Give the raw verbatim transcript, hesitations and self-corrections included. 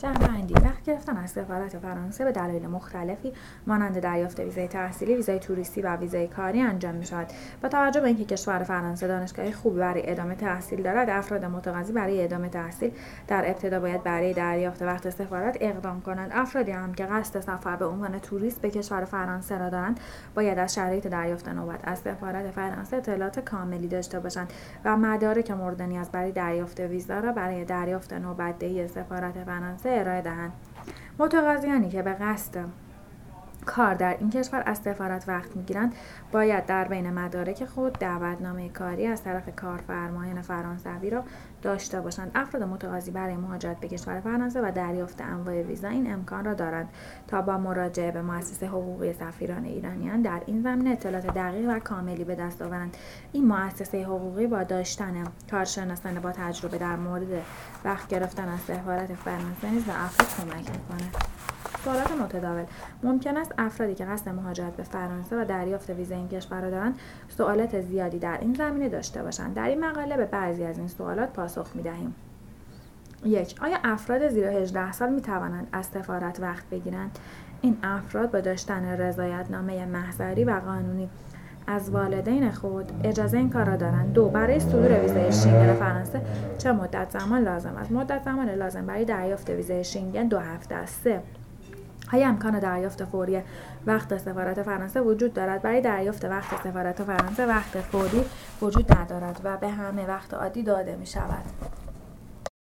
جمع‌بندی: وقت گرفتن از سفارت فرانسه به دلایل مختلفی مانند دریافت ویزای تحصیلی، ویزای توریستی و ویزای کاری انجام می‌شود. با توجه به اینکه کشور فرانسه دانشگاه خوبی برای ادامه تحصیل دارد، افراد متقاضی برای ادامه تحصیل در ابتدا باید برای دریافت وقت سفارت اقدام کنند. افرادی هم که قصد سفر به عنوان توریست به کشور فرانسه را دارند، باید از شرایط دریافت نوبت از سفارت فرانسه اطلاعات کاملی داشته باشند و مدارک مورد نیاز برای دریافت ویزا را برای دریافت نوبت‌دهی سفارت فرانسه ارائه دهند. متقاضیانی که به قصد کار در این کشور از سفارت وقت می‌گیرند، باید در بین مدارک خود دعوتنامه کاری از طرف کارفرمایان فرانسوی را داشته باشند. افراد متقاضی برای مهاجرت به کشور فرانسه و دریافت انواع ویزا این امکان را دارند تا با مراجعه به مؤسسه حقوقی سفیران ایرانیان در این زمینه اطلاعات دقیق و کاملی به دست آورند. این مؤسسه حقوقی با داشتن کارشناسان با تجربه در مورد وقت گرفتن از سفارت فرانسه نیز به افراد کمک می‌کند. سوالات متداول: ممکن است افرادی که قصد مهاجرت به فرانسه و دریافت ویزای این کشور را دارند سوالات زیادی در این زمینه داشته باشند. در این مقاله به بعضی از این سوالات پاسخ می‌دهیم. یک. آیا افراد زیر هجده سال می‌توانند از سفارت وقت بگیرند؟ این افراد با داشتن رضایت‌نامه محضری و قانونی از والدین خود اجازه این کار را دارند. دو. برای صدور ویزای شنگن فرانسه چه مدت زمان لازم است؟ مدت زمان لازم برای دریافت ویزای شنگن دو هفته است. سه. آیا امکان دریافت فوری وقت سفارت فرانسه وجود دارد؟ برای دریافت وقت سفارت فرانسه وقت فوری وجود ندارد و به همه وقت عادی داده می شود.